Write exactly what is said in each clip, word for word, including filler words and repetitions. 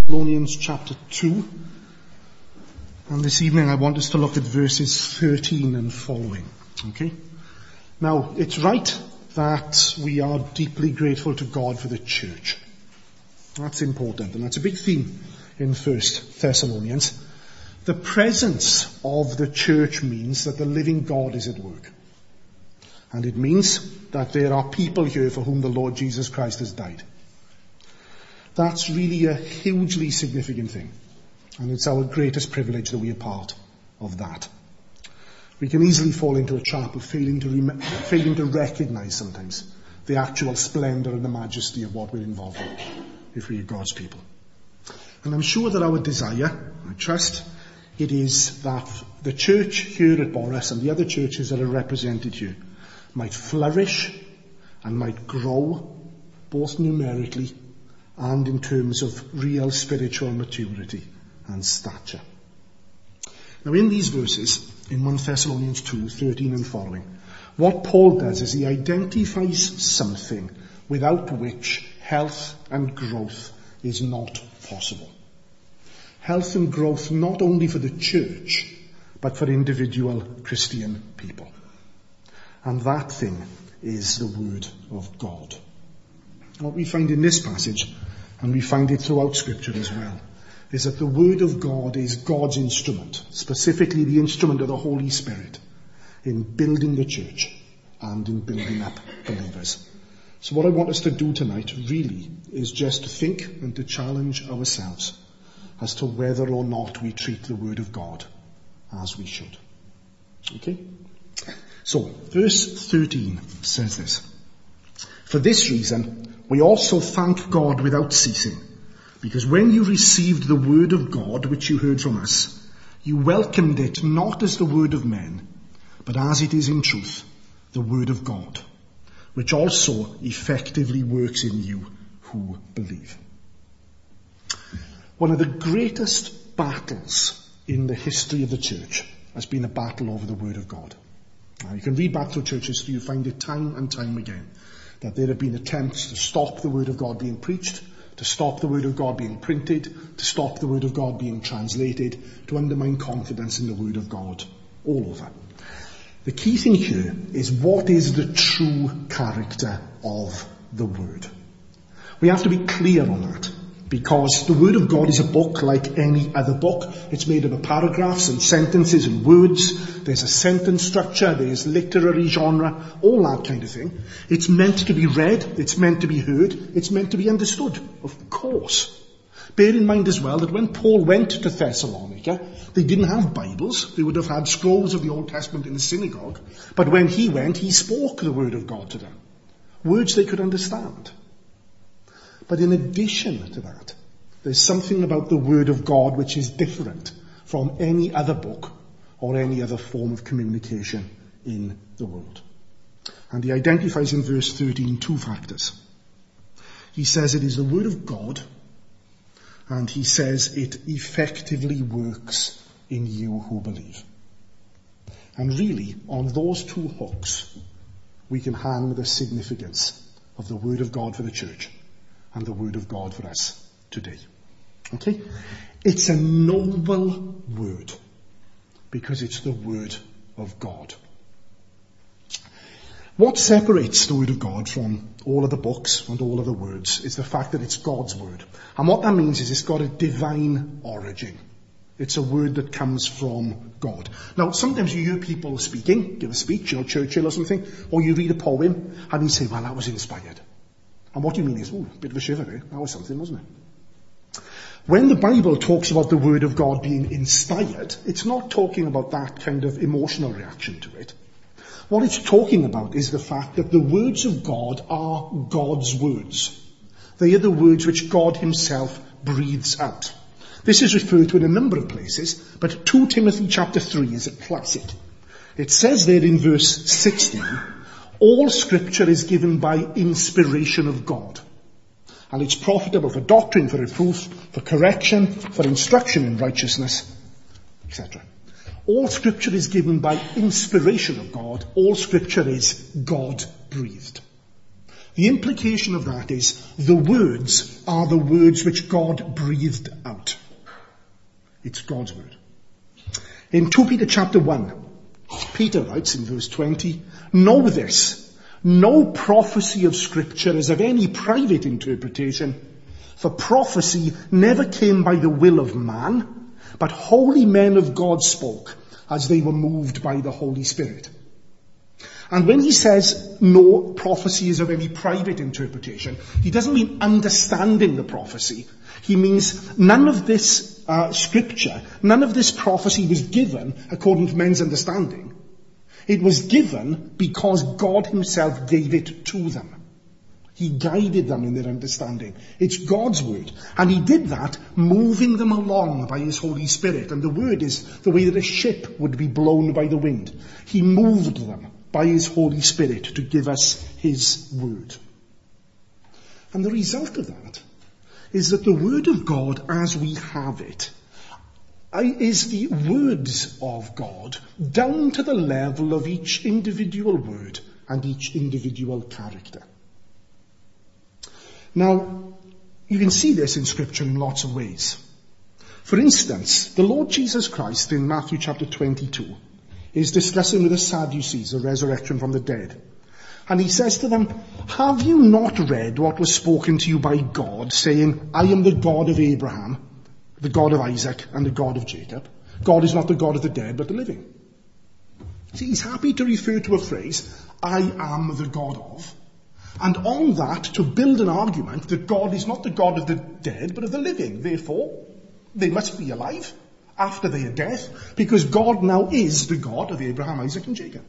Thessalonians chapter two, and this evening I want us to look at verses thirteen and following. Okay? Now, it's right that we are deeply grateful to God for the church. That's important, and that's a big theme in First Thessalonians. The presence of the church means that the living God is at work. And it means that there are people here for whom the Lord Jesus Christ has died. That's really a hugely significant thing. And it's our greatest privilege that we are part of that. We can easily fall into a trap of failing to, rem- failing to recognize sometimes the actual splendor and the majesty of what we're involved in if we are God's people. And I'm sure that our desire, I trust, it is that the church here at Boris and the other churches that are represented here might flourish and might grow, both numerically and in terms of real spiritual maturity and stature. Now in these verses, in First Thessalonians two, thirteen and following, what Paul does is he identifies something without which health and growth is not possible. Health and growth not only for the church, but for individual Christian people. And that thing is the Word of God. What we find in this passage, and we find it throughout Scripture as well, is that the Word of God is God's instrument, specifically the instrument of the Holy Spirit, in building the church and in building up believers. So what I want us to do tonight really is just to think and to challenge ourselves as to whether or not we treat the Word of God as we should. Okay? So, verse thirteen says this. For this reason, we also thank God without ceasing, because when you received the word of God which you heard from us, you welcomed it not as the word of men, but as it is in truth, the word of God, which also effectively works in you who believe. One of the greatest battles in the history of the church has been a battle over the word of God. Now, you can read back through church history, you find it time and time again that there have been attempts to stop the word of God being preached, to stop the word of God being printed, to stop the word of God being translated, to undermine confidence in the word of God all over. The key thing here is what is the true character of the word. We have to be clear on that, because the Word of God is a book like any other book. It's made up of paragraphs and sentences and words. There's a sentence structure, there's literary genre, all that kind of thing. It's meant to be read, it's meant to be heard, it's meant to be understood, of course. Bear in mind as well that when Paul went to Thessalonica, they didn't have Bibles. They would have had scrolls of the Old Testament in the synagogue. But when he went, he spoke the Word of God to them. Words they could understand. But in addition to that, there's something about the Word of God which is different from any other book or any other form of communication in the world. And he identifies in verse thirteen two factors. He says it is the Word of God, and he says it effectively works in you who believe. And really, on those two hooks, we can hang the significance of the Word of God for the church and the Word of God for us today. Okay? It's a noble word because it's the Word of God. What separates the Word of God from all of the books and all of the words is the fact that it's God's Word. And what that means is it's got a divine origin. It's a word that comes from God. Now, sometimes you hear people speaking, give a speech, you know, Churchill or something, or you read a poem and you say, well, that was inspired. And what you mean is, ooh, a bit of a shiver there. That was something, wasn't it? When the Bible talks about the Word of God being inspired, it's not talking about that kind of emotional reaction to it. What it's talking about is the fact that the words of God are God's words. They are the words which God himself breathes out. This is referred to in a number of places, but Second Timothy chapter three is a classic. It says there in verse sixteen, all scripture is given by inspiration of God. And it's profitable for doctrine, for reproof, for correction, for instruction in righteousness, et cetera. All scripture is given by inspiration of God. All scripture is God-breathed. The implication of that is the words are the words which God breathed out. It's God's word. In Second Peter chapter one, Peter writes in verse twenty, "Know this, no prophecy of Scripture is of any private interpretation, for prophecy never came by the will of man, but holy men of God spoke as they were moved by the Holy Spirit." And when he says no prophecy is of any private interpretation, he doesn't mean understanding the prophecy. He means none of this uh, scripture, none of this prophecy was given according to men's understanding. It was given because God himself gave it to them. He guided them in their understanding. It's God's word. And he did that moving them along by his Holy Spirit. And the word is the way that a ship would be blown by the wind. He moved them by his Holy Spirit to give us his word. And the result of that is that the word of God as we have it is the words of God down to the level of each individual word and each individual character. Now, you can see this in Scripture in lots of ways. For instance, the Lord Jesus Christ in Matthew chapter twenty-two is discussing with the Sadducees the resurrection from the dead. And he says to them, "Have you not read what was spoken to you by God, saying, I am the God of Abraham, the God of Isaac, and the God of Jacob? God is not the God of the dead, but the living." See, he's happy to refer to a phrase, "I am the God of," and on that to build an argument that God is not the God of the dead, but of the living. Therefore, they must be alive after their death, because God now is the God of Abraham, Isaac, and Jacob.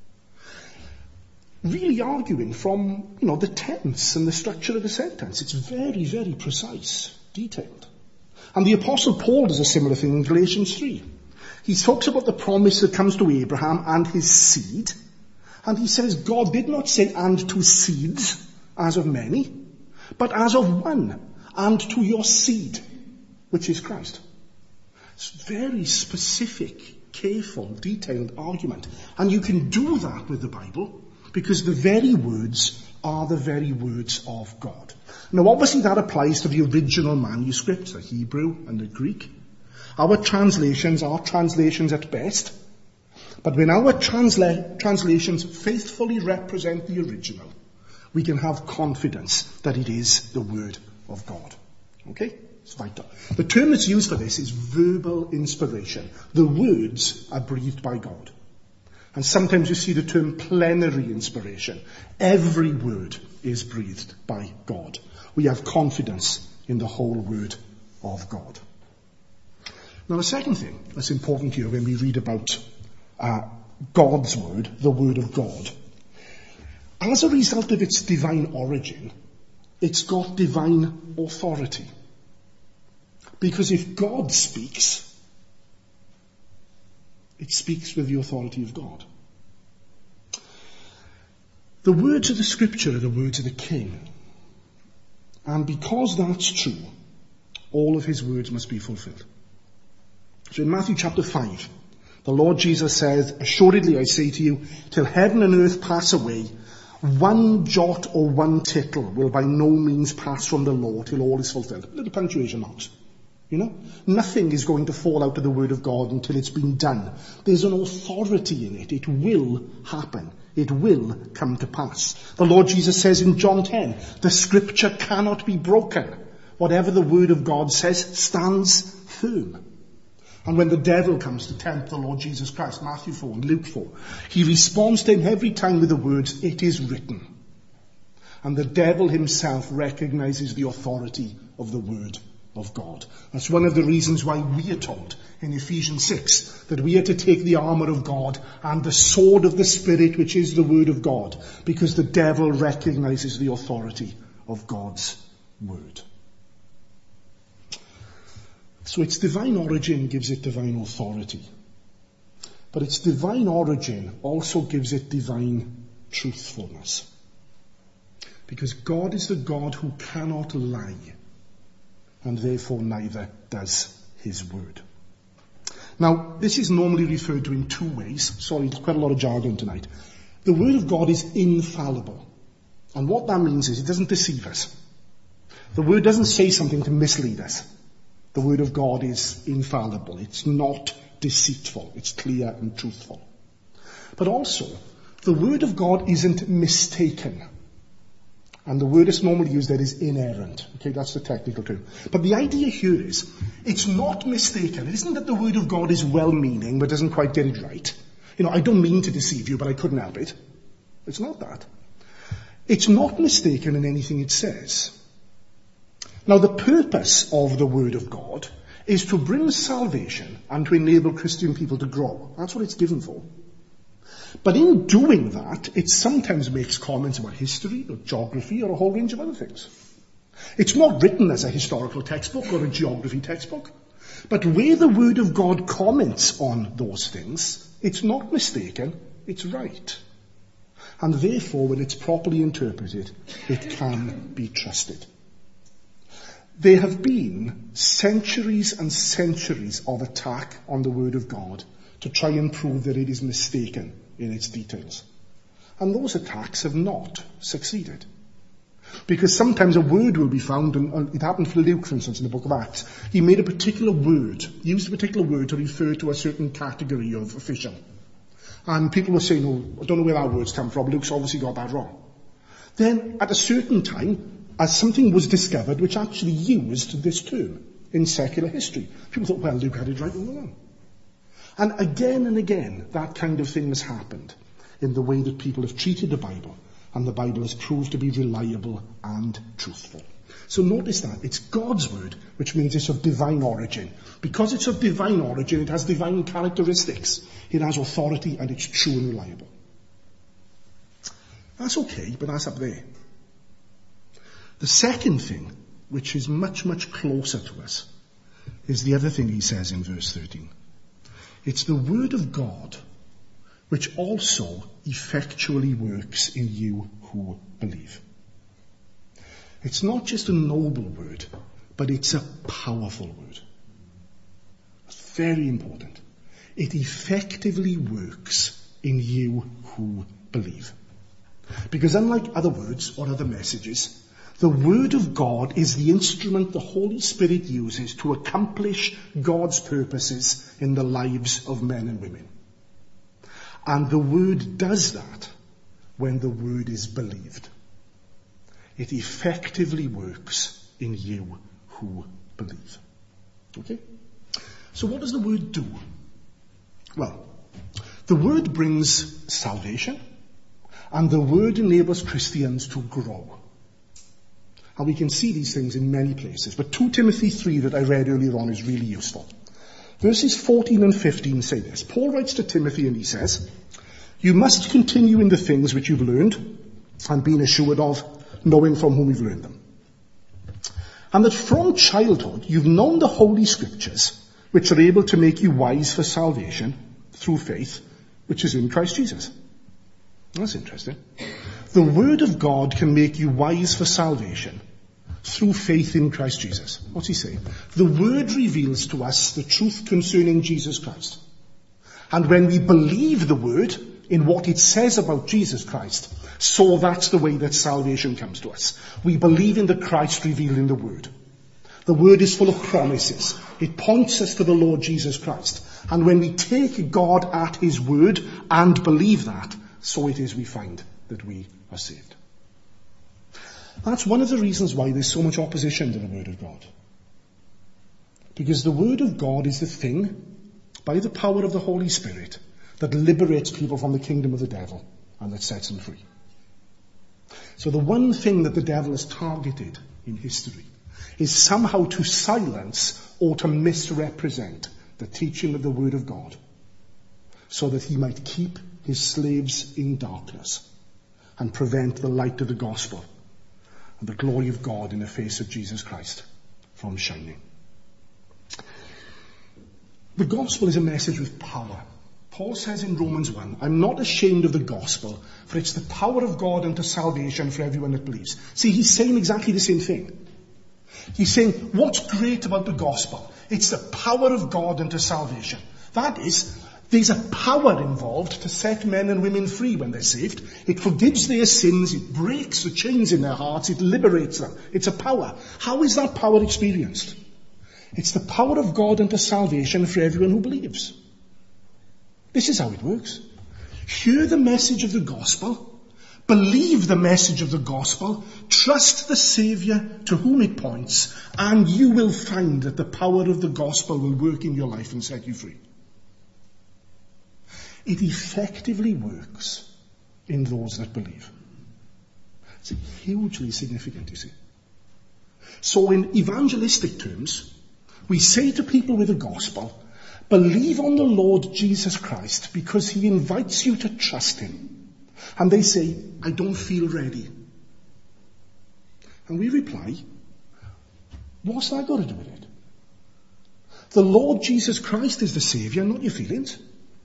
Really arguing from, you know, the tense and the structure of the sentence. It's very, very precise, detailed. And the Apostle Paul does a similar thing in Galatians three. He talks about the promise that comes to Abraham and his seed, and he says God did not say "and to seeds," as of many, but as of one, "and to your seed," which is Christ. It's very specific, careful, detailed argument. And you can do that with the Bible because the very words are the very words of God. Now obviously that applies to the original manuscripts, the Hebrew and the Greek. Our translations are translations at best. But when our transla- translations faithfully represent the original, we can have confidence that it is the word of God. Okay? It's vital. The term that's used for this is verbal inspiration. The words are breathed by God. And sometimes you see the term plenary inspiration. Every word is breathed by God. We have confidence in the whole word of God. Now the second thing that's important here when we read about uh, God's word, the word of God, as a result of its divine origin, it's got divine authority. Because if God speaks, it speaks with the authority of God. The words of the Scripture are the words of the King. And because that's true, all of his words must be fulfilled. So in Matthew chapter five, the Lord Jesus says, "Assuredly I say to you, till heaven and earth pass away, one jot or one tittle will by no means pass from the law till all is fulfilled." Little punctuation marks. You know, nothing is going to fall out of the word of God until it's been done. There's an authority in it. It will happen. It will come to pass. The Lord Jesus says in John ten, the Scripture cannot be broken. Whatever the word of God says stands firm. And when the devil comes to tempt the Lord Jesus Christ, Matthew four and Luke four, he responds to him every time with the words, "It is written." And the devil himself recognizes the authority of the word of God. That's one of the reasons why we are told in Ephesians six that we are to take the armour of God and the sword of the Spirit, which is the word of God, because the devil recognizes the authority of God's word. So its divine origin gives it divine authority. But its divine origin also gives it divine truthfulness. Because God is the God who cannot lie, and therefore neither does his word. Now, this is normally referred to in two ways. Sorry, there's quite a lot of jargon tonight. The word of God is infallible. And what that means is it doesn't deceive us. The word doesn't say something to mislead us. The word of God is infallible. It's not deceitful. It's clear and truthful. But also, the word of God isn't mistaken. And the word that's normally used there is inerrant. Okay, that's the technical term. But the idea here is, it's not mistaken. It isn't that the word of God is well-meaning but doesn't quite get it right. You know, I don't mean to deceive you, but I couldn't help it. It's not that. It's not mistaken in anything it says. Now, the purpose of the word of God is to bring salvation and to enable Christian people to grow. That's what it's given for. But in doing that, it sometimes makes comments about history or geography or a whole range of other things. It's not written as a historical textbook or a geography textbook. But where the Word of God comments on those things, it's not mistaken, it's right. And therefore, when it's properly interpreted, it can be trusted. There have been centuries and centuries of attack on the Word of God to try and prove that it is mistaken in its details. And those attacks have not succeeded. Because sometimes a word will be found, and it happened for Luke, for instance, in the book of Acts. He made a particular word, used a particular word to refer to a certain category of official. And people were saying, oh, I don't know where that word's come from, Luke's obviously got that wrong. Then, at a certain time, as something was discovered which actually used this term in secular history, people thought, well, Luke had it right all along. And again and again, that kind of thing has happened in the way that people have treated the Bible, and the Bible has proved to be reliable and truthful. So notice that. It's God's word, which means it's of divine origin. Because it's of divine origin, it has divine characteristics. It has authority, and it's true and reliable. That's okay, but that's up there. The second thing, which is much, much closer to us, is the other thing he says in verse thirteen. It's the word of God which also effectually works in you who believe. It's not just a noble word, but it's a powerful word. It's very important. It effectively works in you who believe. Because unlike other words or other messages, the Word of God is the instrument the Holy Spirit uses to accomplish God's purposes in the lives of men and women. And the Word does that when the Word is believed. It effectively works in you who believe. Okay? So what does the Word do? Well, the Word brings salvation, and the Word enables Christians to grow. And we can see these things in many places. But Second Timothy three that I read earlier on is really useful. Verses fourteen and fifteen say this. Paul writes to Timothy and he says, you must continue in the things which you've learned and been assured of, knowing from whom you've learned them. And that from childhood you've known the Holy Scriptures, which are able to make you wise for salvation through faith, which is in Christ Jesus. That's interesting. The Word of God can make you wise for salvation through faith in Christ Jesus. What's he saying? The Word reveals to us the truth concerning Jesus Christ. And when we believe the Word in what it says about Jesus Christ, so that's the way that salvation comes to us. We believe in the Christ revealed in the Word. The Word is full of promises. It points us to the Lord Jesus Christ. And when we take God at His Word and believe that, so it is we find that we are saved. That's one of the reasons why there's so much opposition to the Word of God. Because the Word of God is the thing, by the power of the Holy Spirit, that liberates people from the kingdom of the devil and that sets them free. So the one thing that the devil has targeted in history is somehow to silence or to misrepresent the teaching of the Word of God, so that he might keep his slaves in darkness and prevent the light of the gospel and the glory of God in the face of Jesus Christ from shining. The gospel is a message with power. Paul says in Romans one, I'm not ashamed of the gospel, for it's the power of God unto salvation for everyone that believes. See, he's saying exactly the same thing. He's saying, what's great about the gospel? It's the power of God unto salvation. That is, There's a power involved to set men and women free when they're saved. It forgives their sins, it breaks the chains in their hearts, it liberates them. It's a power. How is that power experienced? It's the power of God unto salvation for everyone who believes. This is how it works. Hear the message of the gospel, believe the message of the gospel, trust the Saviour to whom it points, and you will find that the power of the gospel will work in your life and set you free. It effectively works in those that believe. It's hugely significant, you see. So in evangelistic terms, we say to people with the gospel, believe on the Lord Jesus Christ because he invites you to trust him. And they say, I don't feel ready. And we reply, what's that got to do with it? The Lord Jesus Christ is the Saviour, not your feelings.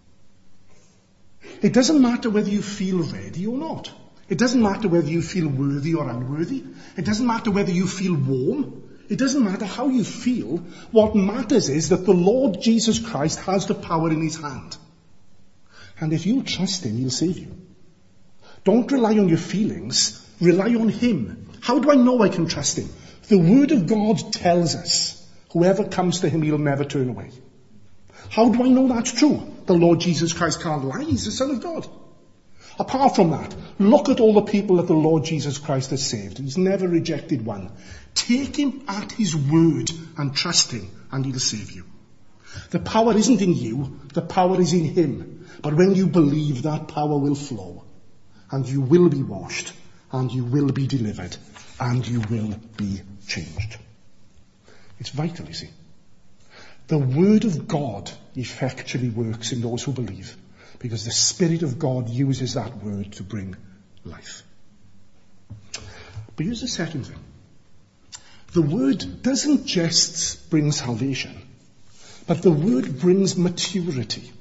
It doesn't matter whether you feel ready or not. It doesn't matter whether you feel worthy or unworthy. It doesn't matter whether you feel warm. It doesn't matter how you feel. What matters is that the Lord Jesus Christ has the power in his hand. And if you trust him, he'll save you. Don't rely on your feelings. Rely on him. How do I know I can trust him? The Word of God tells us, whoever comes to him, he'll never turn away. How do I know that's true? The Lord Jesus Christ can't lie. He's the Son of God. Apart from that, look at all the people that the Lord Jesus Christ has saved. He's never rejected one. Take him at his word and trust him, and he'll save you. The power isn't in you. The power is in him. But when you believe, that power will flow. And you will be washed. And you will be delivered. And you will be changed. It's vital, you see. The Word of God effectually works in those who believe, because the Spirit of God uses that Word to bring life. But here's the second thing. The Word doesn't just bring salvation, but the Word brings maturity.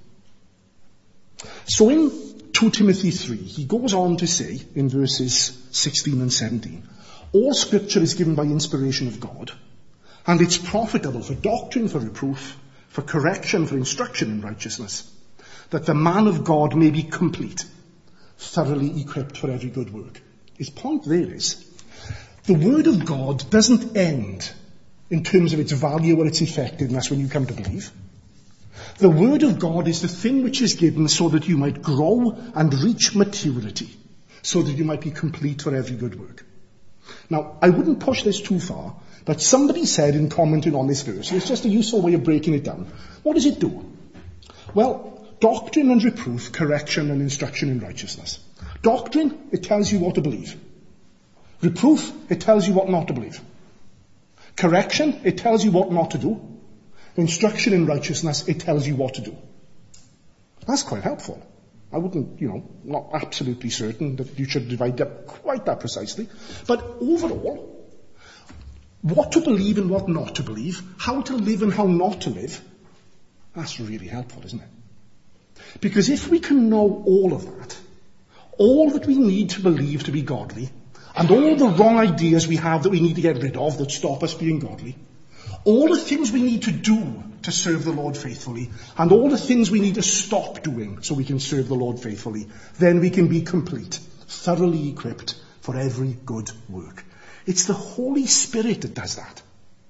So in Second Timothy three, he goes on to say, in verses sixteen and seventeen, all Scripture is given by inspiration of God, and it's profitable for doctrine, for reproof, for correction, for instruction in righteousness, that the man of God may be complete, thoroughly equipped for every good work. His point there is, the Word of God doesn't end in terms of its value or its effectiveness when you come to believe. The Word of God is the thing which is given so that you might grow and reach maturity, so that you might be complete for every good work. Now, I wouldn't push this too far, but somebody said in commenting on this verse, it's just a useful way of breaking it down. What does it do? Well, doctrine and reproof, correction and instruction in righteousness. Doctrine, it tells you what to believe. Reproof, it tells you what not to believe. Correction, it tells you what not to do. Instruction in righteousness, it tells you what to do. That's quite helpful. I wouldn't, you know, not absolutely certain that you should divide up quite that precisely. But overall, what to believe and what not to believe, how to live and how not to live, that's really helpful, isn't it? Because if we can know all of that, all that we need to believe to be godly, and all the wrong ideas we have that we need to get rid of that stop us being godly, all the things we need to do to serve the Lord faithfully, and all the things we need to stop doing so we can serve the Lord faithfully, then we can be complete, thoroughly equipped for every good work. It's the Holy Spirit that does that.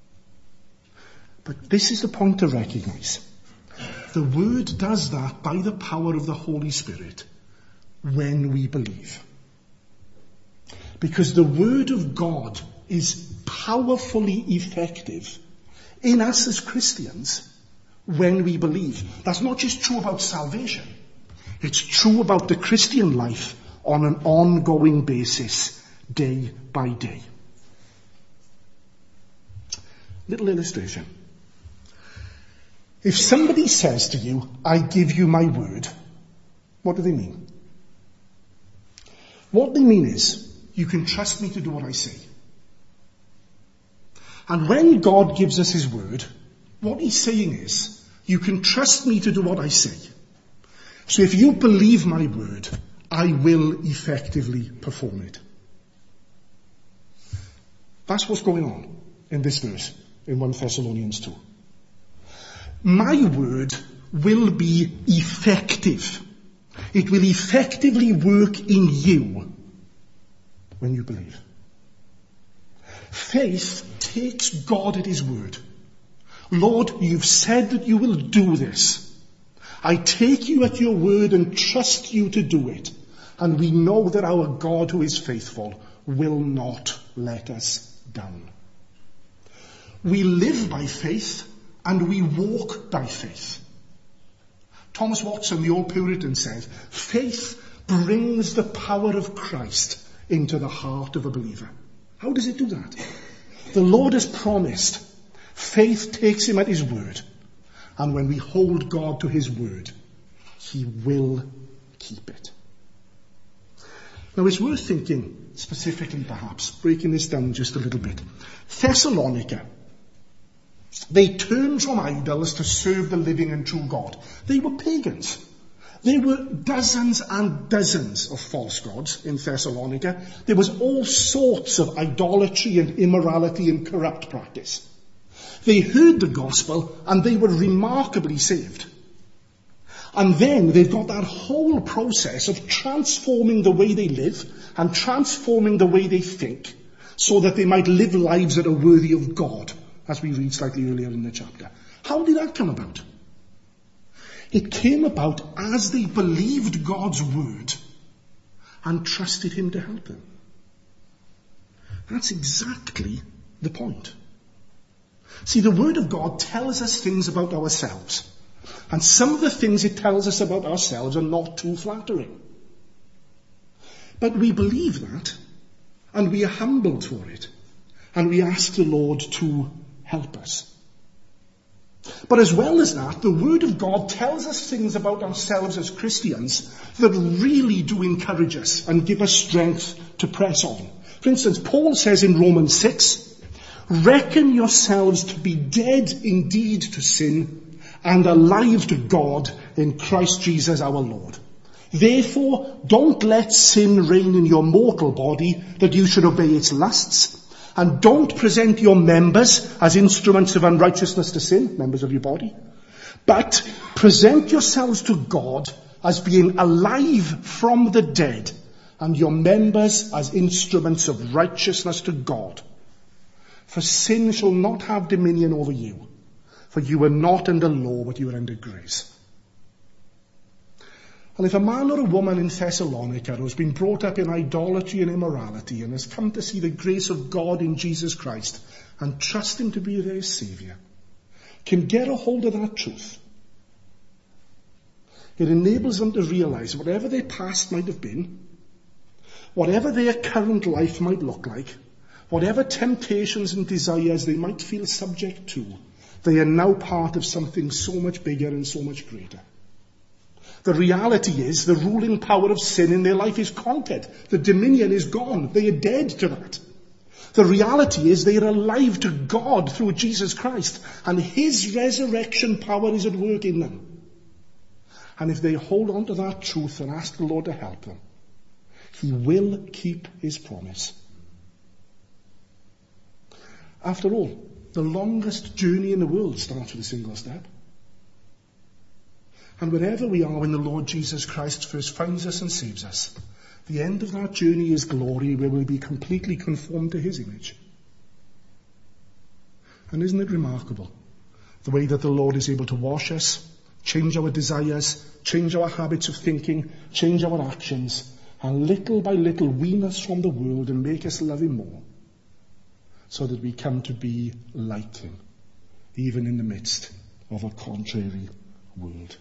But this is the point to recognize. The Word does that by the power of the Holy Spirit when we believe. Because the Word of God is powerfully effective in us as Christians when we believe. That's not just true about salvation. It's true about the Christian life on an ongoing basis, day by day. Little illustration. If somebody says to you, I give you my word, what do they mean? What they mean is, you can trust me to do what I say. And when God gives us his word, what he's saying is, you can trust me to do what I say. So if you believe my word, I will effectively perform it. That's what's going on in this verse, in First Thessalonians two. My word will be effective. It will effectively work in you when you believe. Faith takes God at his word. Lord, you've said that you will do this. I take you at your word and trust you to do it. And we know that our God who is faithful will not let us down. We live by faith and we walk by faith. Thomas Watson, the old Puritan, said, faith brings the power of Christ into the heart of a believer. How does it do that? The Lord has promised. Faith takes him at his word. And when we hold God to his word, he will keep it. Now it's worth thinking, specifically perhaps, breaking this down just a little bit. Thessalonica, they turned from idols to serve the living and true God. They were pagans. There were dozens and dozens of false gods in Thessalonica. There was all sorts of idolatry and immorality and corrupt practice. They heard the gospel and they were remarkably saved. And then they've got that whole process of transforming the way they live and transforming the way they think so that they might live lives that are worthy of God, as we read slightly earlier in the chapter. How did that come about? It came about as they believed God's word and trusted him to help them. That's exactly the point. See, the word of God tells us things about ourselves. And some of the things it tells us about ourselves are not too flattering. But we believe that, and we are humbled for it, and we ask the Lord to help us. But as well as that, the Word of God tells us things about ourselves as Christians that really do encourage us and give us strength to press on. For instance, Paul says in Romans six, reckon yourselves to be dead indeed to sin and alive to God in Christ Jesus our Lord. Therefore, don't let sin reign in your mortal body that you should obey its lusts. And don't present your members as instruments of unrighteousness to sin, members of your body. But present yourselves to God as being alive from the dead, and your members as instruments of righteousness to God. For sin shall not have dominion over you, for you are not under law, but you are under grace. And if a man or a woman in Thessalonica who has been brought up in idolatry and immorality and has come to see the grace of God in Jesus Christ and trust him to be their Saviour, can get a hold of that truth, it enables them to realize whatever their past might have been, whatever their current life might look like, whatever temptations and desires they might feel subject to, they are now part of something so much bigger and so much greater. The reality is the ruling power of sin in their life is conquered. The dominion is gone. They are dead to that. The reality is they are alive to God through Jesus Christ, and his resurrection power is at work in them. And if they hold on to that truth and ask the Lord to help them, he will keep his promise. After all, the longest journey in the world starts with a single step. And wherever we are when the Lord Jesus Christ first finds us and saves us, the end of that journey is glory, where we'll be completely conformed to his image. And isn't it remarkable, the way that the Lord is able to wash us, change our desires, change our habits of thinking, change our actions, and little by little wean us from the world and make us love him more, so that we come to be like him, even in the midst of a contrary world.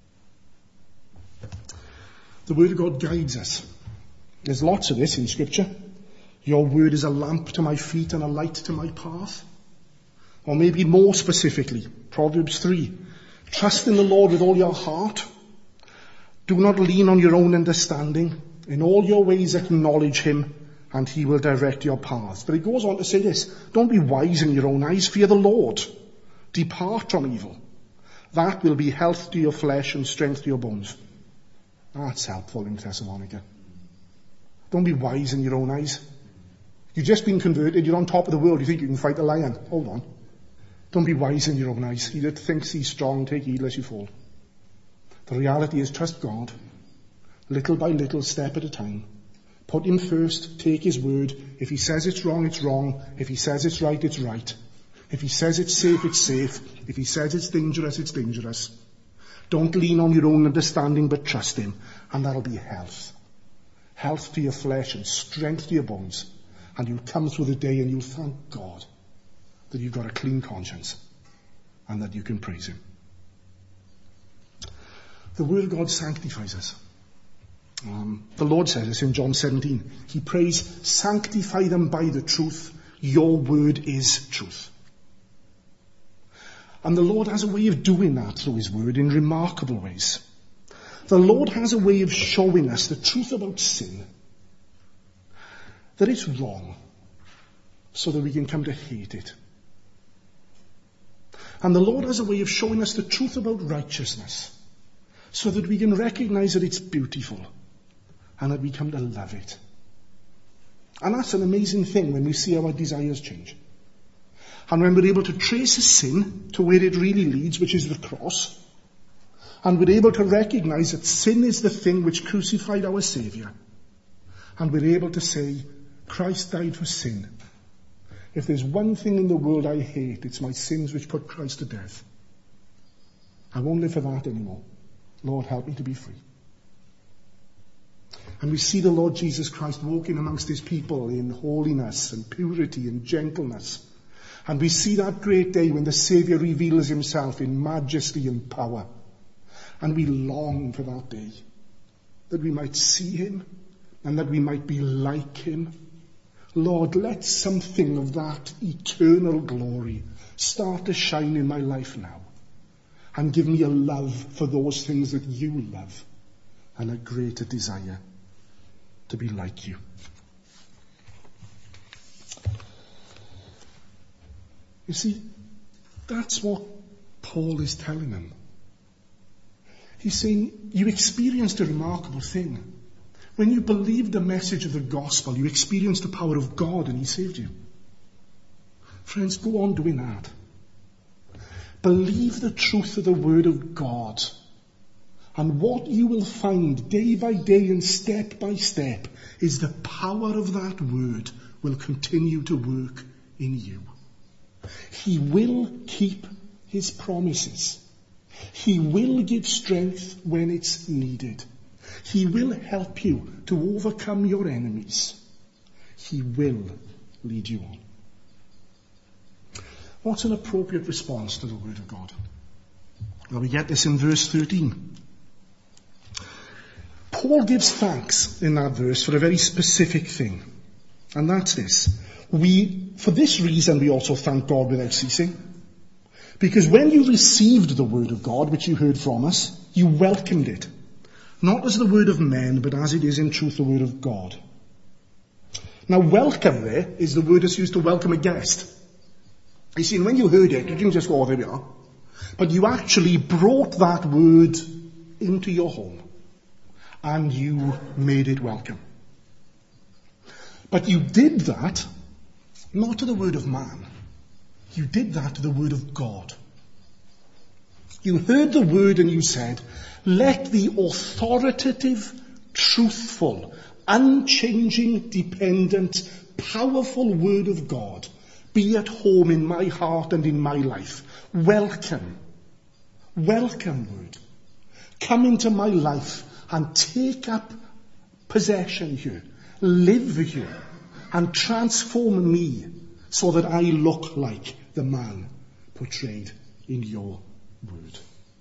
The Word of God guides us. There's lots of this in Scripture. Your Word is a lamp to my feet and a light to my path. Or maybe more specifically, Proverbs three. Trust in the Lord with all your heart. Do not lean on your own understanding. In all your ways acknowledge him, and he will direct your paths. But it goes on to say this, don't be wise in your own eyes, fear the Lord. Depart from evil. That will be health to your flesh and strength to your bones. That's helpful in Thessalonica. Don't be wise in your own eyes. You've just been converted, you're on top of the world, you think you can fight a lion. Hold on. Don't be wise in your own eyes. He that thinks he's strong, take heed lest you fall. The reality is trust God, little by little, step at a time. Put him first, take his word. If he says it's wrong, it's wrong. If he says it's right, it's right. If he says it's safe, it's safe. If he says it's dangerous, it's dangerous. Don't lean on your own understanding, but trust him. And that'll be health. Health to your flesh and strength to your bones. And you'll come through the day and you'll thank God that you've got a clean conscience and that you can praise him. The word of God sanctifies us. Um, the Lord says this in John seventeen. He prays, sanctify them by the truth. Your word is truth. And the Lord has a way of doing that through his word in remarkable ways. The Lord has a way of showing us the truth about sin. That it's wrong, so that we can come to hate it. And the Lord has a way of showing us the truth about righteousness, so that we can recognize that it's beautiful, and that we come to love it. And that's an amazing thing when we see our desires change. And when we're able to trace a sin to where it really leads, which is the cross, and we're able to recognize that sin is the thing which crucified our Saviour, and we're able to say, Christ died for sin. If there's one thing in the world I hate, it's my sins which put Christ to death. I won't live for that anymore. Lord, help me to be free. And we see the Lord Jesus Christ walking amongst his people in holiness and purity and gentleness. And we see that great day when the Saviour reveals himself in majesty and power. And we long for that day, that we might see him and that we might be like him. Lord, let something of that eternal glory start to shine in my life now. And give me a love for those things that you love and a greater desire to be like you. You see, that's what Paul is telling them. He's saying, you experienced a remarkable thing. When you believed the message of the gospel, you experienced the power of God and he saved you. Friends, go on doing that. Believe the truth of the word of God. And what you will find day by day and step by step is the power of that word will continue to work in you. He will keep his promises. He will give strength when it's needed. He will help you to overcome your enemies. He will lead you on. What's an appropriate response to the word of God? Well, we get this in verse thirteen. Paul gives thanks in that verse for a very specific thing. And that's this. We, for this reason, we also thank God without ceasing. Because when you received the word of God, which you heard from us, you welcomed it. Not as the word of men, but as it is in truth the word of God. Now, welcome there is the word that's used to welcome a guest. You see, when you heard it, you didn't just go, oh, there we are. But you actually brought that word into your home. And you made it welcome. But you did that not to the word of man. You did that to the word of God. You heard the word and you said, let the authoritative, truthful, unchanging, dependent, powerful word of God be at home in my heart and in my life. Welcome. Welcome, word. Come into my life and take up possession here. Live here. And transform me so that I look like the man portrayed in your word.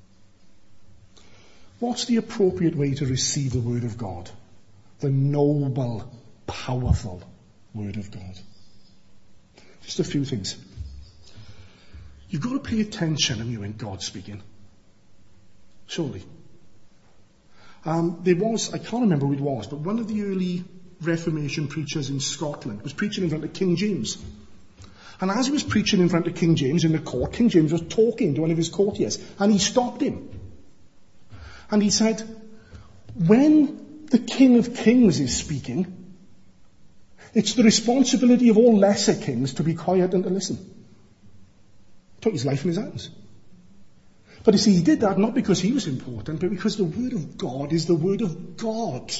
What's the appropriate way to receive the word of God? The noble, powerful word of God. Just a few things. You've got to pay attention to me when God's speaking. Surely. Um, there was, I can't remember who it was, but one of the early Reformation preachers in Scotland was preaching in front of King James. And as he was preaching in front of King James in the court, King James was talking to one of his courtiers, and he stopped him. And he said, when the King of Kings is speaking, it's the responsibility of all lesser kings to be quiet and to listen. He took his life in his hands. But you see, he did that not because he was important, but because the Word of God is the Word of God.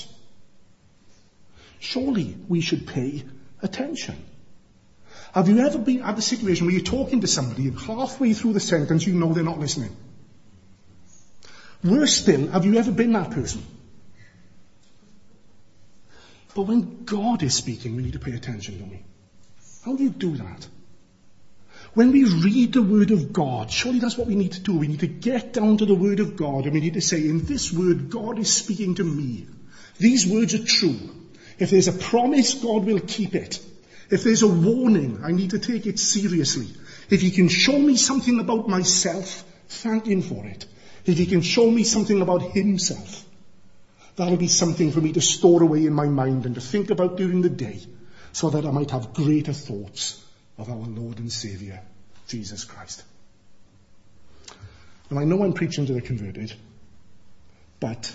Surely we should pay attention. Have you ever been at the situation where you're talking to somebody and halfway through the sentence you know they're not listening? Worse still, have you ever been that person? But when God is speaking, we need to pay attention, don't we? How do you do that? When we read the Word of God, surely that's what we need to do. We need to get down to the Word of God and we need to say, in this Word, God is speaking to me. These words are true. If there's a promise, God will keep it. If there's a warning, I need to take it seriously. If He can show me something about myself, thank Him for it. If He can show me something about Himself, that'll be something for me to store away in my mind and to think about during the day, so that I might have greater thoughts of our Lord and Saviour, Jesus Christ. Now I know I'm preaching to the converted, but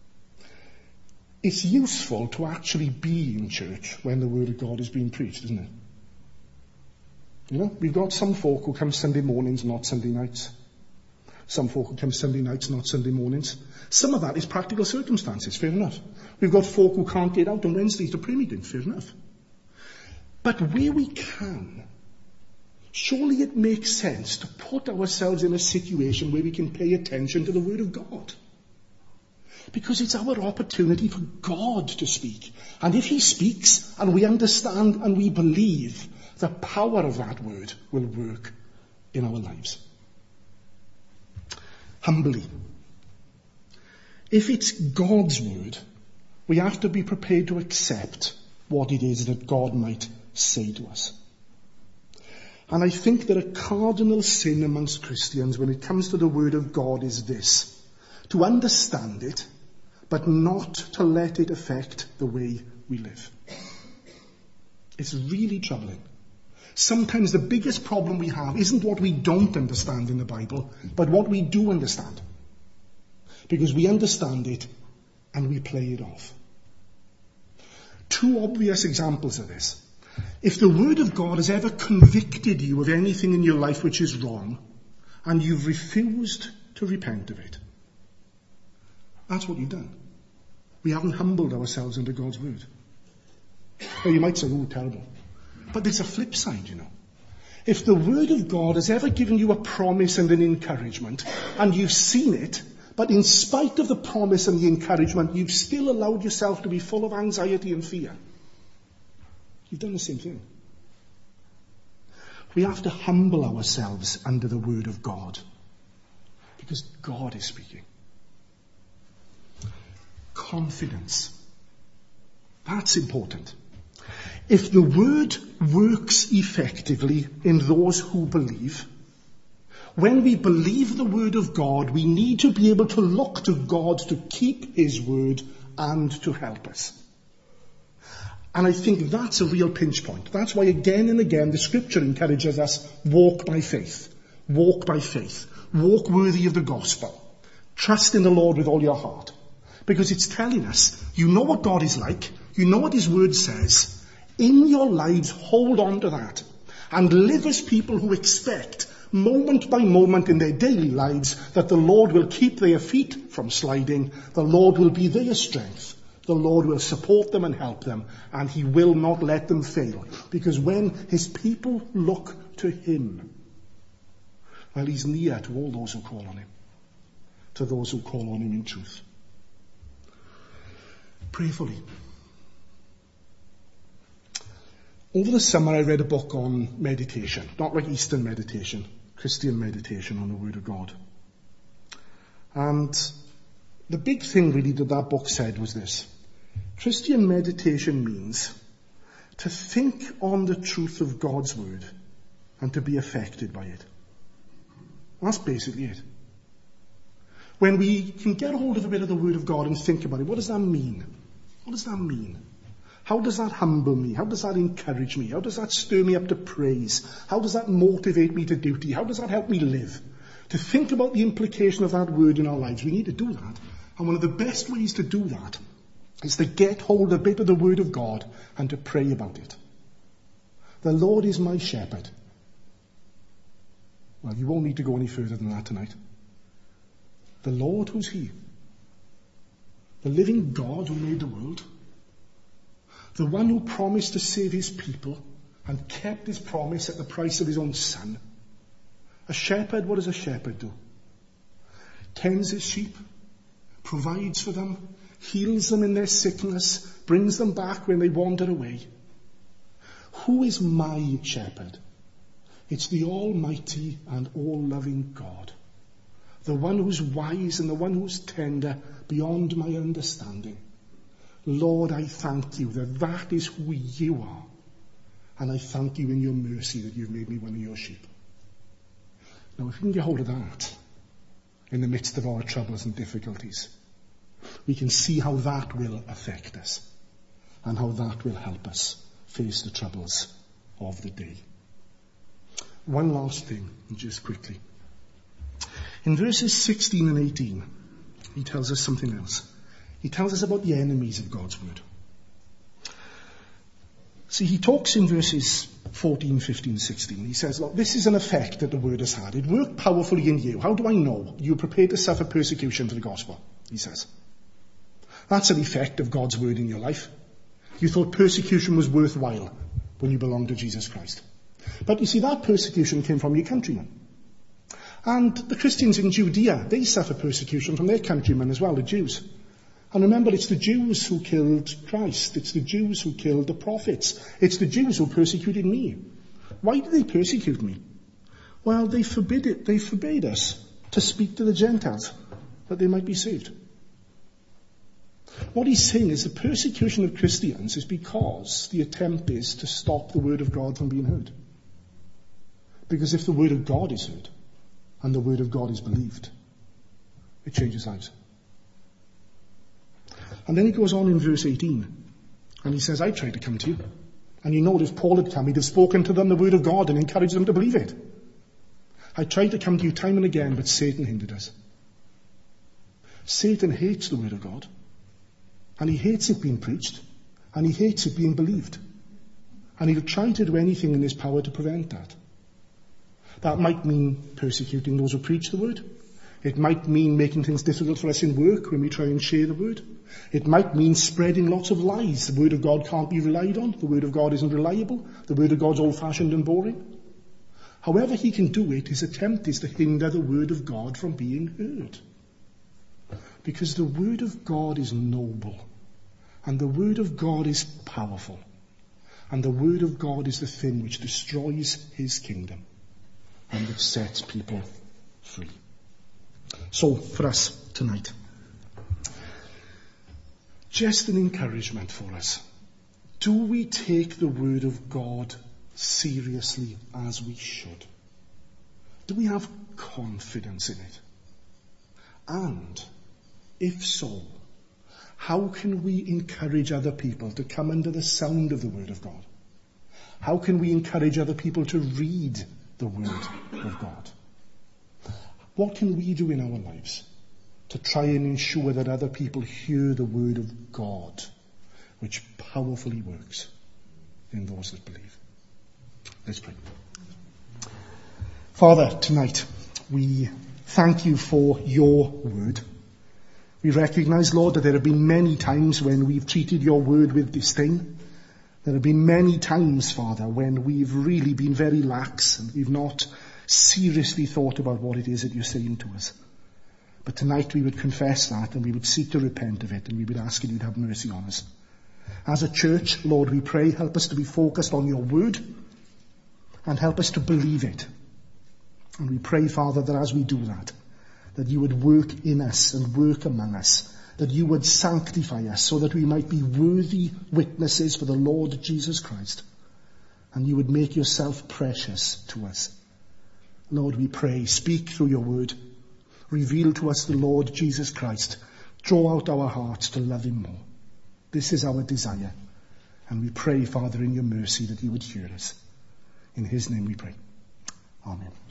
it's useful to actually be in church when the Word of God is being preached, isn't it? You know, we've got some folk who come Sunday mornings, not Sunday nights. Some folk who come Sunday nights, not Sunday mornings. Some of that is practical circumstances, fair enough. We've got folk who can't get out on Wednesdays to prayer meeting, fair enough. But where we can, surely it makes sense to put ourselves in a situation where we can pay attention to the Word of God. Because it's our opportunity for God to speak. And if He speaks and we understand and we believe, the power of that Word will work in our lives. Humbly. If it's God's Word, we have to be prepared to accept what it is that God might say to us. And I think that a cardinal sin amongst Christians when it comes to the Word of God is this: to understand it, but not to let it affect the way we live. It's really troubling. Sometimes the biggest problem we have isn't what we don't understand in the Bible, but what we do understand. Because we understand it and we play it off. Two obvious examples of this. If the Word of God has ever convicted you of anything in your life which is wrong, and you've refused to repent of it, that's what you've done. We haven't humbled ourselves under God's Word. Now you might say, oh, terrible. But there's a flip side, you know. If the Word of God has ever given you a promise and an encouragement, and you've seen it, but in spite of the promise and the encouragement, you've still allowed yourself to be full of anxiety and fear, you've done the same thing. We have to humble ourselves under the Word of God, because God is speaking. Confidence. That's important. If the Word works effectively in those who believe, when we believe the Word of God, we need to be able to look to God to keep His Word and to help us. And I think that's a real pinch point. That's why again and again the Scripture encourages us, walk by faith. Walk by faith. Walk worthy of the gospel. Trust in the Lord with all your heart. Because it's telling us, you know what God is like, you know what His Word says. In your lives, hold on to that. And live as people who expect, moment by moment in their daily lives, that the Lord will keep their feet from sliding, the Lord will be their strength, the Lord will support them and help them, and He will not let them fail. Because when His people look to Him, well, He's near to all those who call on Him, to those who call on Him in truth. Prayerfully. Over the summer I read a book on meditation, not like Eastern meditation, Christian meditation on the Word of God. And the big thing really that that book said was this: Christian meditation means to think on the truth of God's Word and to be affected by it. That's basically it. When we can get hold of a bit of the Word of God and think about it, what does that mean? What does that mean? How does that humble me? How does that encourage me? How does that stir me up to praise? How does that motivate me to duty? How does that help me live? To think about the implication of that word in our lives, we need to do that. And one of the best ways to do that is to get hold a bit of the Word of God and to pray about it. The Lord is my shepherd. Well, you won't need to go any further than that tonight. The Lord, who's he? The living God who made the world. The one who promised to save his people and kept his promise at the price of his own son. A shepherd, what does a shepherd do? Tends his sheep, provides for them, heals them in their sickness, brings them back when they wander away. Who is my shepherd? It's the almighty and all-loving God. The one who's wise and the one who's tender beyond my understanding. Lord, I thank you that that is who you are. And I thank you in your mercy that you've made me one of your sheep. Now, if we can get hold of that in the midst of our troubles and difficulties, we can see how that will affect us and how that will help us face the troubles of the day. One last thing, just quickly. In verses sixteen and eighteen, he tells us something else. He tells us about the enemies of God's word. See, he talks in verses fourteen, fifteen, sixteen. He says, look, this is an effect that the word has had. It worked powerfully in you. How do I know? You were prepared to suffer persecution for the gospel, he says. That's an effect of God's word in your life. You thought persecution was worthwhile when you belonged to Jesus Christ. But you see, that persecution came from your countrymen. And the Christians in Judea, they suffer persecution from their countrymen as well, the Jews. And remember, it's the Jews who killed Christ. It's the Jews who killed the prophets. It's the Jews who persecuted me. Why did they persecute me? Well, they forbid it. They forbade us to speak to the Gentiles, that they might be saved. What he's saying is the persecution of Christians is because the attempt is to stop the word of God from being heard. Because if the word of God is heard, and the word of God is believed, it changes lives. And then he goes on in verse eighteen, and he says, I tried to come to you. And you know, if Paul had come, he'd have spoken to them the word of God and encouraged them to believe it. I tried to come to you time and again, but Satan hindered us. Satan hates the word of God, and he hates it being preached, and he hates it being believed. And he'll try to do anything in his power to prevent that. That might mean persecuting those who preach the word. It might mean making things difficult for us in work when we try and share the word. It might mean spreading lots of lies. The word of God can't be relied on. The word of God isn't reliable. The word of God's old-fashioned and boring. However he can do it, his attempt is to hinder the word of God from being heard. Because the word of God is noble. And the word of God is powerful. And the word of God is the thing which destroys his kingdom and which sets people free. So, for us tonight, just an encouragement for us. Do we take the word of God seriously as we should? Do we have confidence in it? And, if so, how can we encourage other people to come under the sound of the word of God? How can we encourage other people to read the word of God? What can we do in our lives to try and ensure that other people hear the word of God, which powerfully works in those that believe? Let's pray. Father, tonight we thank you for your word. We recognize, Lord, that there have been many times when we've treated your word with disdain. There have been many times, Father, when we've really been very lax and we've not seriously thought about what it is that you're saying to us. But tonight we would confess that and we would seek to repent of it and we would ask you to have mercy on us. As a church, Lord, we pray, help us to be focused on your word and help us to believe it. And we pray, Father, that as we do that, that you would work in us and work among us, that you would sanctify us so that we might be worthy witnesses for the Lord Jesus Christ, and you would make yourself precious to us. Lord, we pray, speak through your word, reveal to us the Lord Jesus Christ, draw out our hearts to love him more. This is our desire, and we pray, Father, in your mercy that you would hear us. In his name we pray. Amen.